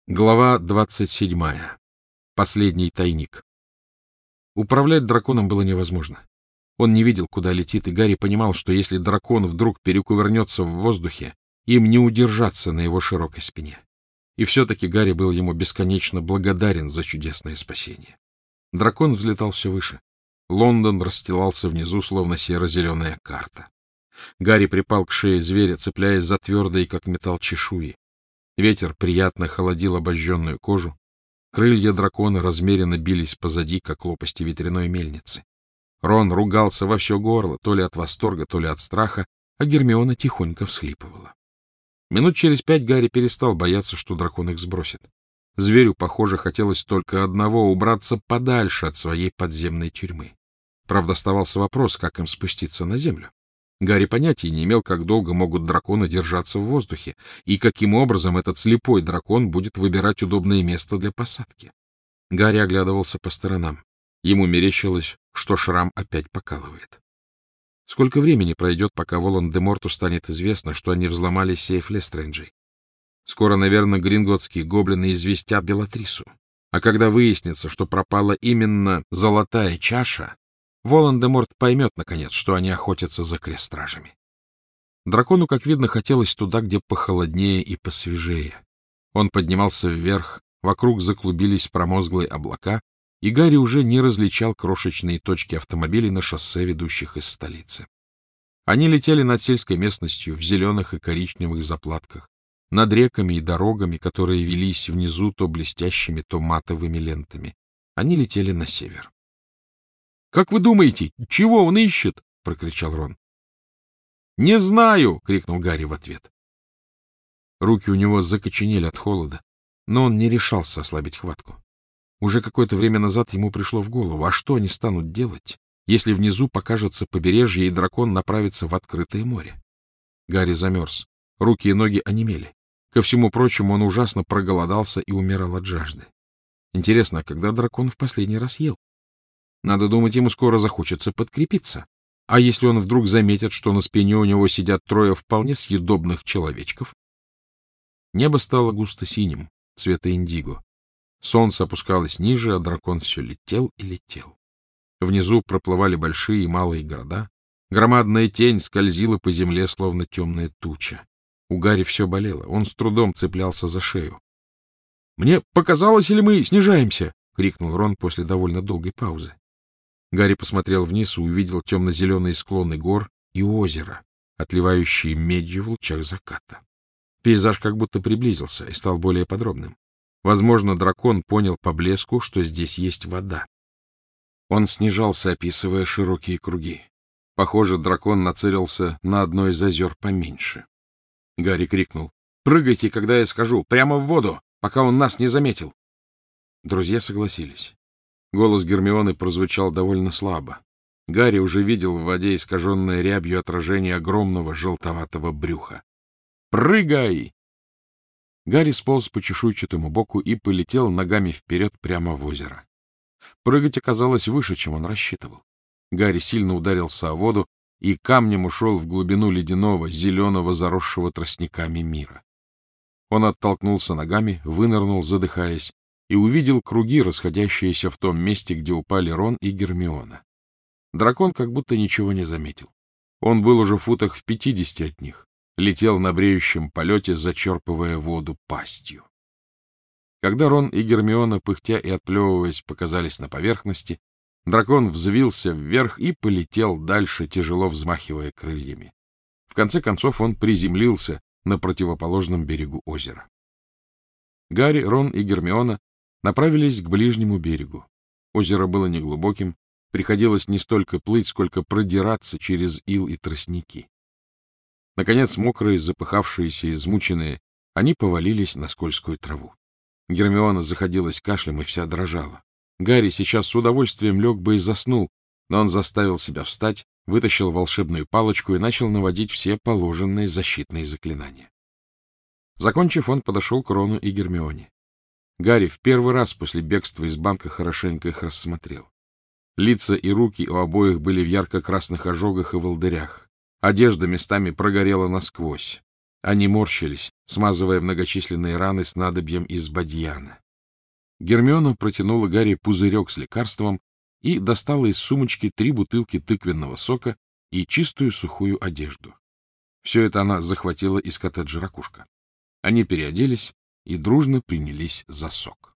Глава 27. Последний тайник. Управлять драконом было невозможно. Он не видел, куда летит, и Гарри понимал, что если дракон вдруг перекувырнется в воздухе, им не удержаться на его широкой спине. И все-таки Гарри был ему бесконечно благодарен за чудесное спасение. Дракон взлетал все выше. Лондон расстилался внизу, словно серо-зеленая карта. Гарри припал к шее зверя, цепляясь за твердые, как металл, чешуи. Ветер приятно холодил обожженную кожу. Крылья дракона размеренно бились позади, как лопасти ветряной мельницы. Рон ругался во все горло, то ли от восторга, то ли от страха, а Гермиона тихонько всхлипывала. Минут через 5 Гарри перестал бояться, что дракон их сбросит. Зверю, похоже, хотелось только одного — убраться подальше от своей подземной тюрьмы. Правда, оставался вопрос, как им спуститься на землю. Гарри понятия не имел, как долго могут драконы держаться в воздухе, и каким образом этот слепой дракон будет выбирать удобное место для посадки. Гарри оглядывался по сторонам. Ему мерещилось, что шрам опять покалывает. Сколько времени пройдет, пока Волан-де-Морту станет известно, что они взломали сейф Лестрейнджей? Скоро, наверное, гринготтские гоблины известят Белатрису. А когда выяснится, что пропала именно золотая чаша, Волан-де-Морт поймет, наконец, что они охотятся за крестражами. Дракону, как видно, хотелось туда, где похолоднее и посвежее. Он поднимался вверх, вокруг заклубились промозглые облака, и Гарри уже не различал крошечные точки автомобилей на шоссе, ведущих из столицы. Они летели над сельской местностью в зеленых и коричневых заплатках, над реками и дорогами, которые велись внизу то блестящими, то матовыми лентами. Они летели на север. — Как вы думаете, чего он ищет? — прокричал Рон. — Не знаю! — крикнул Гарри в ответ. Руки у него закоченели от холода, но он не решался ослабить хватку. Уже какое-то время назад ему пришло в голову, а что они станут делать, если внизу покажется побережье и дракон направится в открытое море? Гарри замерз, руки и ноги онемели. Ко всему прочему, он ужасно проголодался и умирал от жажды. Интересно, а когда дракон в последний раз ел? Надо думать, ему скоро захочется подкрепиться. А если он вдруг заметит, что на спине у него сидят трое вполне съедобных человечков? Небо стало густо синим, цвета индиго. Солнце опускалось ниже, а дракон все летел и летел. Внизу проплывали большие и малые города. Громадная тень скользила по земле, словно темная туча. У Гарри все болело, он с трудом цеплялся за шею. — Мне показалось, или мы снижаемся? — крикнул Рон после довольно долгой паузы. Гарри посмотрел вниз и увидел темно-зеленые склоны гор и озеро, отливающие медью в лучах заката. Пейзаж как будто приблизился и стал более подробным. Возможно, дракон понял по блеску, что здесь есть вода. Он снижался, описывая широкие круги. Похоже, дракон нацелился на одно из озер поменьше. Гарри крикнул: — Прыгайте, когда я скажу, прямо в воду, пока он нас не заметил. Друзья согласились. Голос Гермионы прозвучал довольно слабо. Гарри уже видел в воде искаженное рябью отражение огромного желтоватого брюха. «Прыгай!» Гарри сполз по чешуйчатому боку и полетел ногами вперед прямо в озеро. Прыгать оказалось выше, чем он рассчитывал. Гарри сильно ударился о воду и камнем ушел в глубину ледяного, зеленого, заросшего тростниками мира. Он оттолкнулся ногами, вынырнул, задыхаясь, и увидел круги, расходящиеся в том месте, где упали Рон и Гермиона. Дракон как будто ничего не заметил. Он был уже в футах в 50 от них, летел на бреющем полете, зачерпывая воду пастью. Когда Рон и Гермиона, пыхтя и отплевываясь, показались на поверхности, дракон взвился вверх и полетел дальше, тяжело взмахивая крыльями. В конце концов он приземлился на противоположном берегу озера. Гарри, Рон и Гермиона направились к ближнему берегу. Озеро было неглубоким, приходилось не столько плыть, сколько продираться через ил и тростники. Наконец, мокрые, запыхавшиеся, измученные, они повалились на скользкую траву. Гермиона заходилась кашлем и вся дрожала. Гарри сейчас с удовольствием лег бы и заснул, но он заставил себя встать, вытащил волшебную палочку и начал наводить все положенные защитные заклинания. Закончив, он подошел к Рону и Гермионе. Гарри в первый раз после бегства из банка хорошенько их рассмотрел. Лица и руки у обоих были в ярко-красных ожогах и волдырях. Одежда местами прогорела насквозь. Они морщились, смазывая многочисленные раны снадобьем из бадьяна. Гермиона протянула Гарри пузырек с лекарством и достала из сумочки 3 бутылки тыквенного сока и чистую сухую одежду. Все это она захватила из коттеджа Ракушка. Они переоделись и дружно принялись за сок.